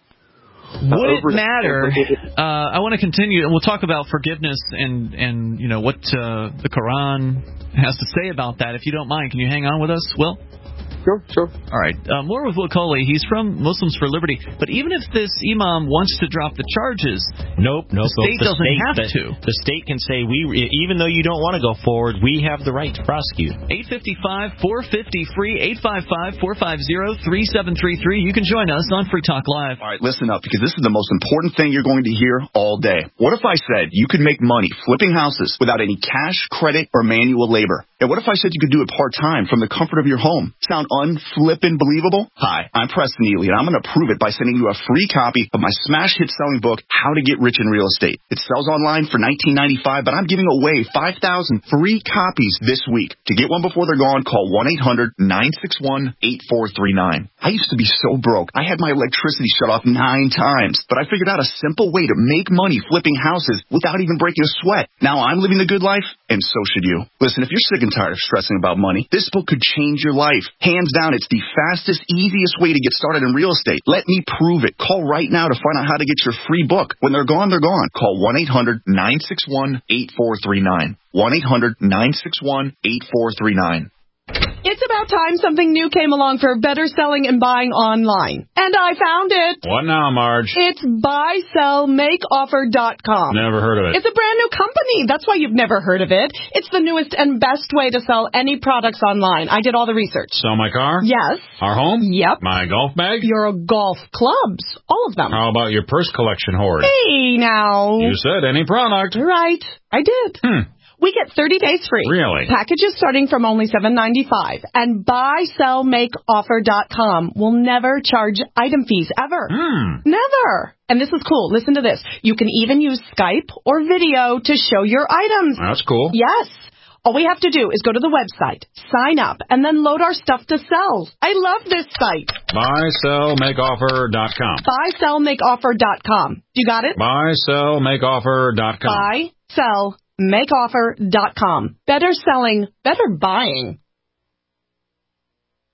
C: it matter? I want to continue, and we'll talk about forgiveness and what the Quran has to say about that. If you don't mind, can you hang on with us, Will?
A: Sure.
C: All right. More with Will Coley. He's from Muslims for Liberty. But even if this imam wants to drop the charges,
D: nope.
C: The state doesn't have to.
D: The state can say, even though you don't want to go forward, we have the right to prosecute.
C: 855-450-FREE, 855-450-3733. You can join us on Free Talk Live.
G: All right, listen up, because this is the most important thing you're going to hear all day. What if I said you could make money flipping houses without any cash, credit, or manual labor? And what if I said you could do it part-time from the comfort of your home? Sound unflippin' believable? Hi, I'm Preston Ely, and I'm going to prove it by sending you a free copy of my smash hit selling book, How to Get Rich in Real Estate. It sells online for $19.95, but I'm giving away 5,000 free copies this week. To get one before they're gone, call 1-800-961-8439. I used to be so broke. I had my electricity shut off 9 times, but I figured out a simple way to make money flipping houses without even breaking a sweat. Now I'm living the good life, and so should you. Listen, if you're sick and tired of stressing about money, this book could change your life. Hands down, it's the fastest, easiest way to get started in real estate. Let me prove it. Call right now to find out how to get your free book. When they're gone, they're gone. Call 1-800-961-8439. 1-800-961-8439.
H: It's about time something new came along for better selling and buying online. And I found it.
F: What now, Marge?
H: It's buysellmakeoffer.com.
F: Never heard of it.
H: It's a brand new company. That's why you've never heard of it. It's the newest and best way to sell any products online. I did all the research.
F: Sell my car?
H: Yes.
F: Our home?
H: Yep.
F: My golf bag?
H: Your golf clubs. All of them.
F: How about your purse collection hoard?
H: Hey, now.
F: You said any product.
H: Right. I did. We get 30 days free.
F: Really?
H: Packages starting from only $7.95. And buysellmakeoffer.com will never charge item fees ever. Never. And this is cool. Listen to this. You can even use Skype or video to show your items.
F: That's cool.
H: Yes. All we have to do is go to the website, sign up, and then load our stuff to sell. I love this site.
F: Buysellmakeoffer.com.
H: Buysellmakeoffer.com. You got it?
F: Buysellmakeoffer.com.
H: Buysellmakeoffer.com. Better selling, better buying.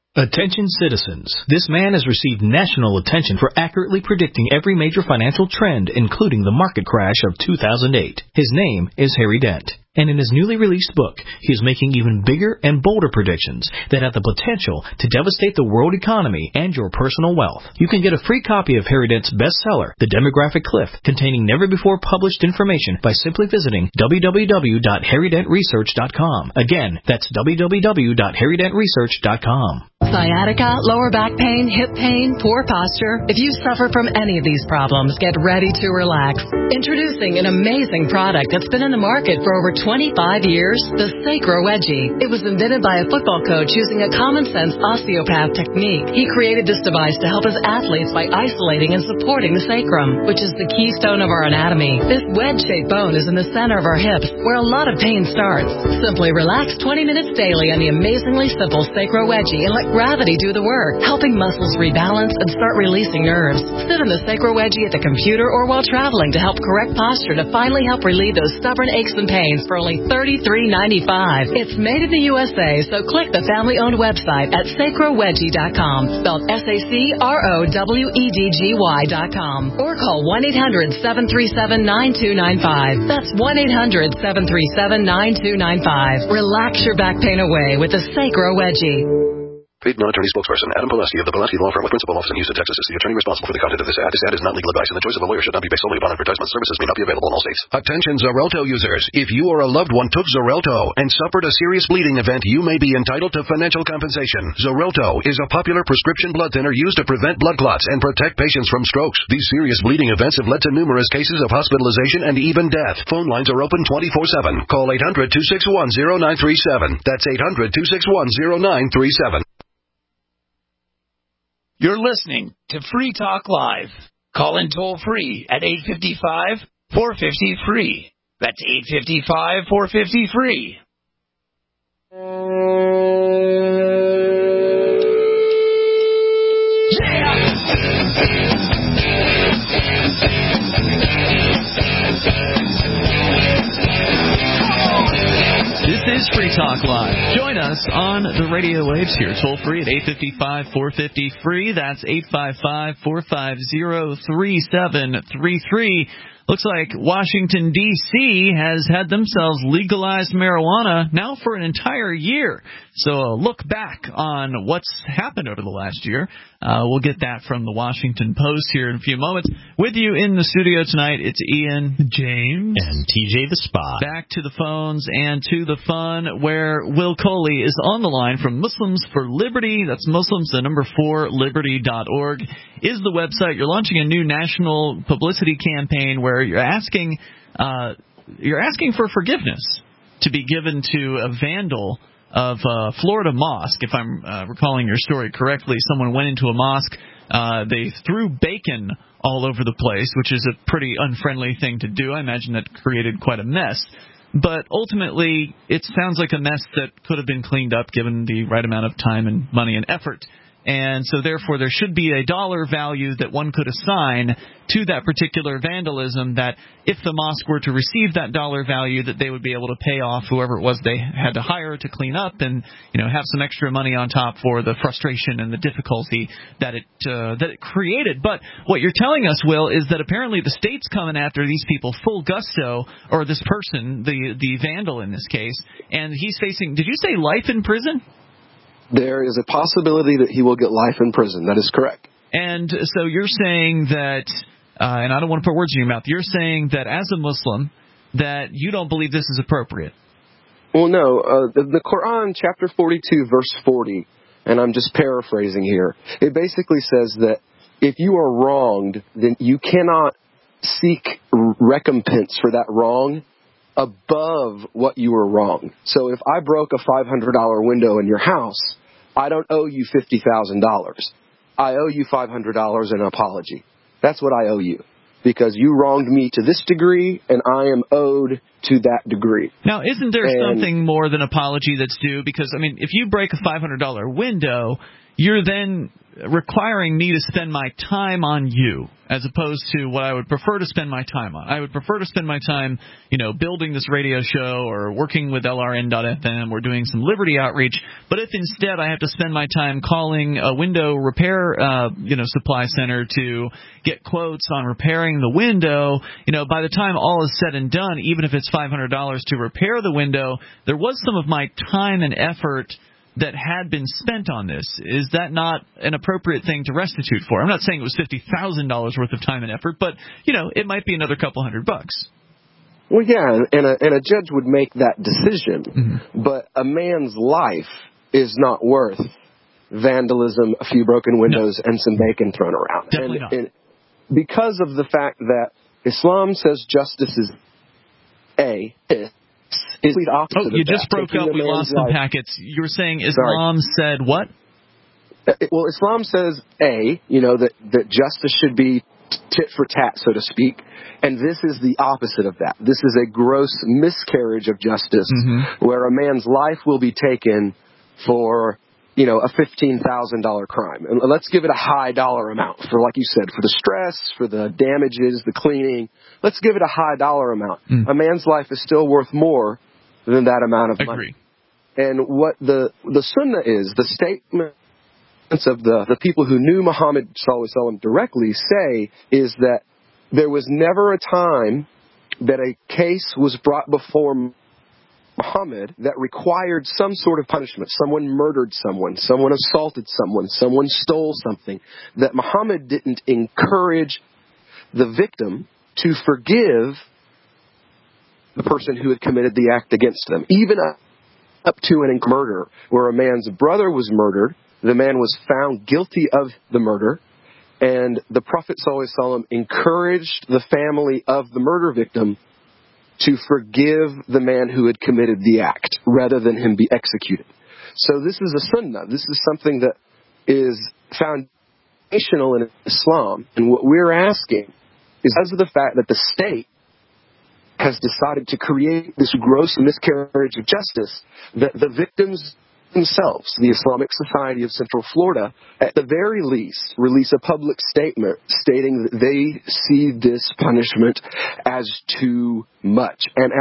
B: Attention citizens. This man has received national attention for accurately predicting every major financial trend, including the market crash of 2008. His name is Harry Dent. And in his newly released book, he is making even bigger and bolder predictions that have the potential to devastate the world economy and your personal wealth. You can get a free copy of Harry Dent's bestseller, The Demographic Cliff, containing never-before-published information by simply visiting www.harrydentresearch.com. Again, that's www.harrydentresearch.com.
I: Sciatica, lower back pain, hip pain, poor posture. If you suffer from any of these problems, get ready to relax. Introducing an amazing product that's been in the market for over 25 years, the Sacro Wedgie. It was invented by a football coach using a common-sense osteopath technique. He created this device to help his athletes by isolating and supporting the sacrum, which is the keystone of our anatomy. This wedge-shaped bone is in the center of our hips, where a lot of pain starts. Simply relax 20 minutes daily on the amazingly simple Sacro Wedgie and let gravity do the work, helping muscles rebalance and start releasing nerves. Sit in the Sacro Wedgie at the computer or while traveling to help correct posture to finally help relieve those stubborn aches and pains for only $33.95. It's made in the USA, so click the family-owned website at sacrowedgie.com, spelled SACROWEDGY.com, or call 1-800-737-9295. That's 1-800-737-9295. Relax your back pain away with the Sacro Wedgie.
V: Paid non-attorney spokesperson Adam Pulaski of the Pulaski Law Firm with principal office in Houston, Texas is the attorney responsible for the content of this ad. This ad is not legal advice, and the choice of a lawyer should not be based solely upon advertisement. Services may not be available in all states.
N: Attention Xarelto users. If you or a loved one took Xarelto and suffered a serious bleeding event, you may be entitled to financial compensation. Xarelto is a popular prescription blood thinner used to prevent blood clots and protect patients from strokes. These serious bleeding events have led to numerous cases of hospitalization and even death. Phone lines are open 24/7. Call 800-261-0937. That's 800-261-0937.
M: You're listening to Free Talk Live. Call in toll-free at 855-450-FREE. That's 855-450-FREE.
C: This is Free Talk Live. Join us on the radio waves here, toll free at 855-450-FREE. That's 855-450-3733. Looks like Washington, D.C. has had themselves legalized marijuana now for an entire year. So a look back on what's happened over the last year. We'll get that from the Washington Post here in a few moments. With you in the studio tonight, it's Ian, James,
D: and TJ the Spy.
C: Back to the phones and to the fun, where Will Coley is on the line from Muslims for Liberty. That's Muslims, the number 4, liberty.org is the website. You're launching a new national publicity campaign where you're asking for forgiveness to be given to a vandal of Florida mosque. If I'm recalling your story correctly, someone went into a mosque. They threw bacon all over the place, which is a pretty unfriendly thing to do. I imagine that created quite a mess. But ultimately, it sounds like a mess that could have been cleaned up given the right amount of time and money and effort. And so, therefore, there should be a dollar value that one could assign to that particular vandalism, that if the mosque were to receive that dollar value, that they would be able to pay off whoever it was they had to hire to clean up and, have some extra money on top for the frustration and the difficulty that it created. But what you're telling us, Will, is that apparently the state's coming after these people full gusto, or this person, the vandal in this case, and he's facing, did you say life in prison?
A: There is a possibility that he will get life in prison. That is correct.
C: And so you're saying that, and I don't want to put words in your mouth, you're saying that as a Muslim, that you don't believe this is appropriate.
A: Well, no. The Quran, chapter 42, verse 40, and I'm just paraphrasing here, it basically says that if you are wronged, then you cannot seek recompense for that wrong above what you were wrong. So if I broke a $500 window in your house, I don't owe you $50,000. I owe you $500 in an apology. That's what I owe you, because you wronged me to this degree, and I am owed to that degree.
C: Now, isn't there something more than apology that's due? Because, if you break a $500 window, you're then requiring me to spend my time on you as opposed to what I would prefer to spend my time on. I would prefer to spend my time, building this radio show or working with LRN.FM or doing some Liberty outreach. But if instead I have to spend my time calling a window repair, supply center to get quotes on repairing the window, by the time all is said and done, even if it's $500 to repair the window, there was some of my time and effort that had been spent on this. Is that not an appropriate thing to restitute for? I'm not saying it was $50,000 worth of time and effort, but, it might be another couple $100.
A: Well, yeah, and a judge would make that decision, but a man's life is not worth vandalism, a few broken windows, and some bacon thrown around.
C: Definitely not.
A: And because of the fact that Islam says justice is the opposite of
C: you
A: that.
C: just broke up. We lost some packets. You were saying Islam said what?
A: Well, Islam says that justice should be tit for tat, so to speak, and this is the opposite of that. This is a gross miscarriage of justice, where a man's life will be taken for a $15,000 crime. And let's give it a high dollar amount for, like you said, for the stress, for the damages, the cleaning. Let's give it a high dollar amount. A man's life is still worth more than that amount of money. And what the Sunnah is, the statements of the people who knew Muhammad sallallahu alaihi wasallam directly say, is that there was never a time that a case was brought before Muhammad that required some sort of punishment. Someone murdered someone assaulted someone stole something, that Muhammad didn't encourage the victim to forgive the person who had committed the act against them, even up to an murder, where a man's brother was murdered. The man was found guilty of the murder, and the Prophet ﷺ encouraged the family of the murder victim to forgive the man who had committed the act, rather than him be executed. So this is a sunnah. This is something that is foundational in Islam. And what we're asking is, because of the fact that the state has decided to create this gross miscarriage of justice, that the victims themselves, the Islamic Society of Central Florida, at the very least, release a public statement stating that they see this punishment as too much. And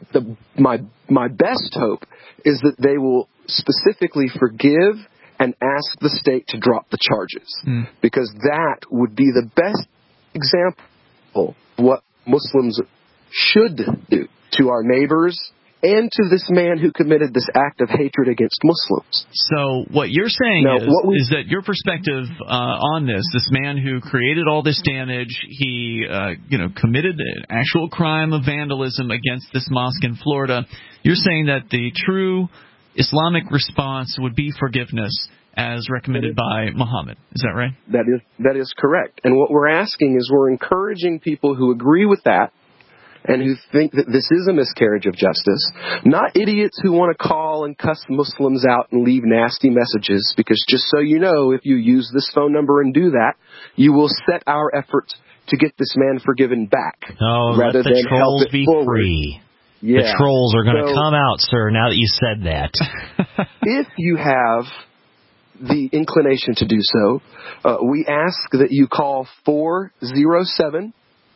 A: my best hope is that they will specifically forgive and ask the state to drop the charges, because that would be the best example of what Muslims should do to our neighbors and to this man who committed this act of hatred against Muslims.
C: So what you're saying is that your perspective on this man who created all this damage, he committed an actual crime of vandalism against this mosque in Florida. You're saying that the true Islamic response would be forgiveness, as recommended by Muhammad. Is that right?
A: That is correct. And what we're asking is, we're encouraging people who agree with that and who think that this is a miscarriage of justice, not idiots who want to call and cuss Muslims out and leave nasty messages, because just so you know, if you use this phone number and do that, you will set our efforts to get this man forgiven back.
D: Oh,
A: rather
D: let the
A: than
D: trolls
A: help it
D: be
A: forward.
D: free.
A: Yeah.
D: The trolls are going to come out, sir, now that you said that.
A: If you have the inclination to do so, we ask that you call 407-273-8363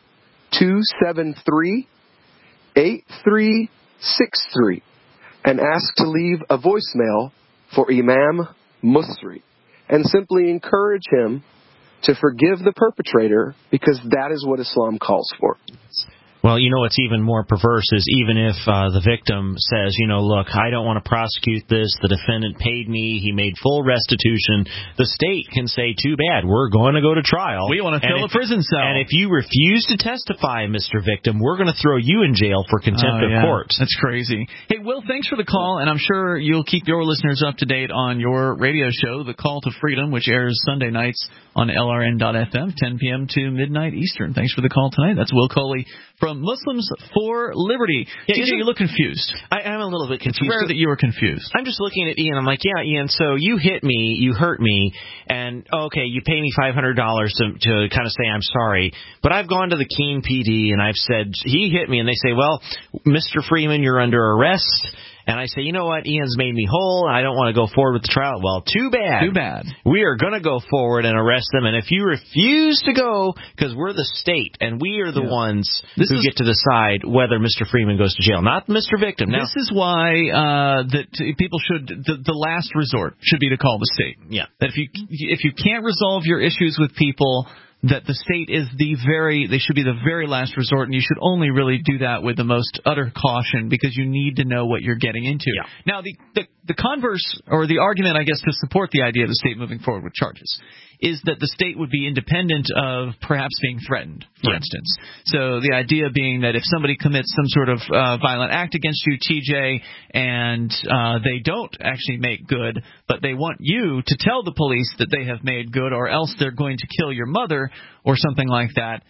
A: and ask to leave a voicemail for Imam Musri, and simply encourage him to forgive the perpetrator, because that is what Islam calls for.
D: Well, what's even more perverse is, even if the victim says, look, I don't want to prosecute this, the defendant paid me, he made full restitution, the state can say, too bad, we're going to go to trial.
C: We want to fill a prison cell.
D: And if you refuse to testify, Mr. Victim, we're going to throw you in jail for contempt of court.
C: That's crazy. Hey, Will, thanks for the call, and I'm sure you'll keep your listeners up to date on your radio show, The Call to Freedom, which airs Sunday nights on LRN.FM, 10 p.m. to midnight Eastern. Thanks for the call tonight. That's Will Coley from Muslims for Liberty.
D: Yeah,
C: TJ, you look confused.
D: I'm a little bit confused.
C: It's rare that you were confused.
D: I'm just looking at Ian. I'm like, yeah, Ian, so you hit me, you hurt me, and, okay, you pay me $500 to kind of say I'm sorry. But I've gone to the Keene PD, and I've said, he hit me, and they say, well, Mr. Freeman, you're under arrest, and I say, you know what, Ian's made me whole, I don't want to go forward with the trial. Well, too bad.
C: Too bad.
D: We are going to go forward and arrest them, and if you refuse to go, because we're the state, and we are the ones who get to decide whether Mr. Freeman goes to jail, not Mr. Victim. Now,
C: this is why that people should, the last resort should be to call the state.
D: Yeah.
C: That if you can't resolve your issues with people, that the state is they should be the very last resort, and you should only really do that with the most utter caution, because you need to know what you're getting into.
D: Yeah.
C: Now, the converse, or the argument, I guess, to support the idea of the state moving forward with charges, is that the state would be independent of perhaps being threatened, for instance. So the idea being that if somebody commits some sort of violent act against you, TJ, and they don't actually make good, but they want you to tell the police that they have made good, or else they're going to kill your mother, or something like that,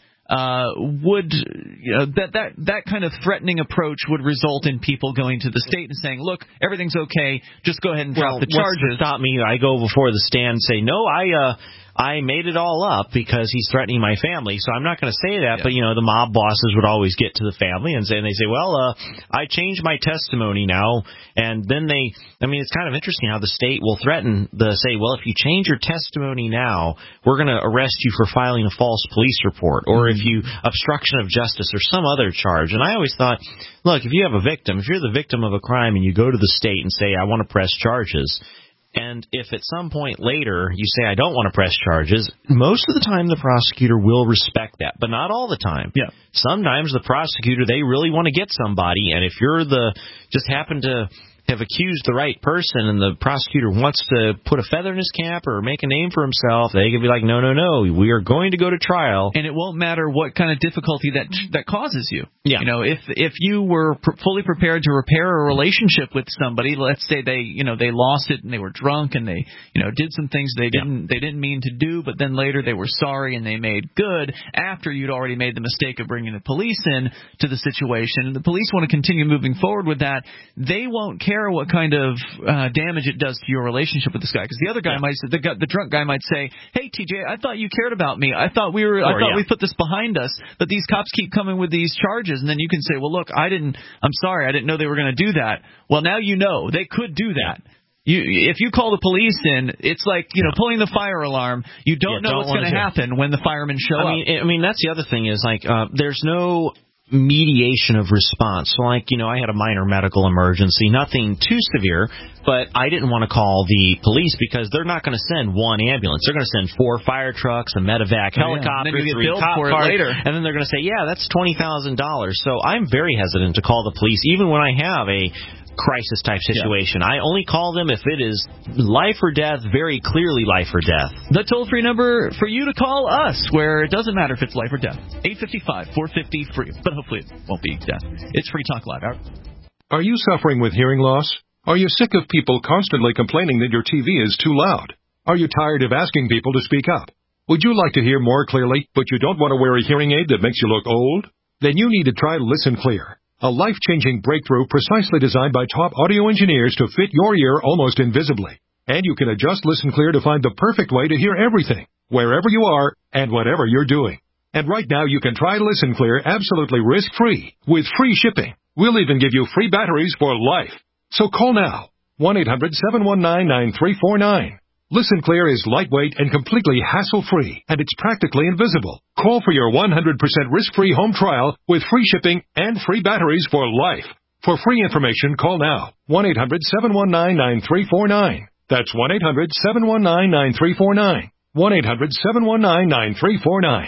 C: that kind of threatening approach would result in people going to the state and saying, look, everything's okay, just go ahead and drop the charges.
D: What's to stop me? I go before the stand and say, no, I made it all up because he's threatening my family, so I'm not going to say that. Yeah. But, the mob bosses would always get to the family and they say, well, I changed my testimony now. And then it's kind of interesting how the state will threaten say, well, if you change your testimony now, we're going to arrest you for filing a false police report, or if you obstruction of justice or some other charge. And I always thought, look, if you have a victim, if you're the victim of a crime and you go to the state and say, I want to press charges, and if at some point later you say, I don't want to press charges, most of the time the prosecutor will respect that, but not all the time.
C: Yeah.
D: Sometimes the prosecutor, they really want to get somebody, and if you're just happen to have accused the right person and the prosecutor wants to put a feather in his cap or make a name for himself, they can be like, no, we are going to go to trial.
C: And it won't matter what kind of difficulty that causes you.
D: Yeah.
C: If you were fully prepared to repair a relationship with somebody, let's say they lost it and they were drunk and they did some things they didn't mean to do, but then later they were sorry and they made good after you'd already made the mistake of bringing the police in to the situation, and the police want to continue moving forward with that, they won't care what kind of damage it does to your relationship with this guy, because the other guy might say, the drunk guy might say, hey TJ, I thought you cared about me, I thought we put this behind us, but these cops keep coming with these charges. And then you can say, well, look, I'm sorry, I didn't know they were going to do that. Well, now you know they could do that. If you call the police in, it's like pulling the fire alarm. You don't know what's going to happen when the firemen show up.
D: I mean that's the other thing is there's no mediation of response. So I had a minor medical emergency, nothing too severe, but I didn't want to call the police because they're not going to send one ambulance. They're going to send 4 fire trucks, a medevac helicopter, 3 cop cars, later. And then they're going to say, yeah, that's $20,000. So I'm very hesitant to call the police, even when I have a crisis type situation. I only call them if it is life or death, very clearly life or death.
C: The toll-free number for you to call us, where it doesn't matter if it's life or death, 855-450-FREE, but hopefully it won't be death. It's Free Talk Live.
J: Are you suffering with hearing loss? Are you sick of people constantly complaining that your TV is too loud? Are you tired of asking people to speak up? Would you like to hear more clearly, but you don't want to wear a hearing aid that makes you look old? Then you need to try Listen Clear, a life-changing breakthrough precisely designed by top audio engineers to fit your ear almost invisibly. And you can adjust Listen Clear to find the perfect way to hear everything, wherever you are and whatever you're doing. And right now you can try Listen Clear absolutely risk-free with free shipping. We'll even give you free batteries for life. So call now, 1-800-719-9349. Listen Clear is lightweight and completely hassle-free, and it's practically invisible. Call for your 100% risk-free home trial with free shipping and free batteries for life. For free information, call now, 1-800-719-9349. That's 1-800-719-9349. 1-800-719-9349.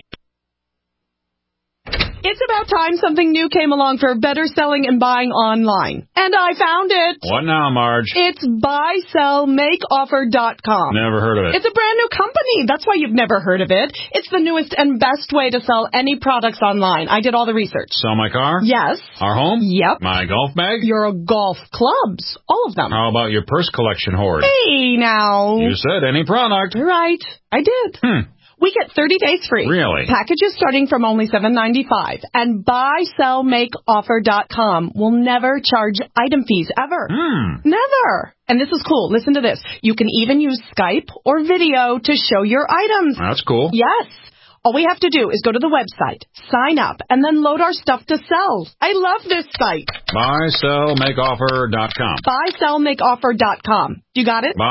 H: It's about time something new came along for better selling and buying online. And I found it.
K: What now, Marge?
H: It's buysellmakeoffer.com.
K: Never heard of it.
H: It's a brand new company. That's why you've never heard of it. It's the newest and best way to sell any products online. I did all the research.
K: Sell my car?
H: Yes.
K: Our home?
H: Yep.
K: My golf bag?
H: Your golf clubs. All of them.
K: How about your purse collection hoard?
H: Hey, now.
K: You said any product.
H: Right. I did. We get 30 days free.
K: Really?
H: Packages starting from only $7.95. And buysellmakeoffer.com will never charge item fees ever. Never. And this is cool. Listen to this. You can even use Skype or video to show your items.
K: That's cool.
H: Yes. All we have to do is go to the website, sign up, and then load our stuff to sell. I love this site.
K: BuySellMakeOffer.com.
H: BuySellMakeOffer.com. You got it?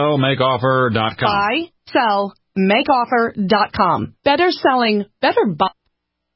K: BuySellMakeOffer.com.
H: BuySellMakeOffer.com. Better selling, better buy.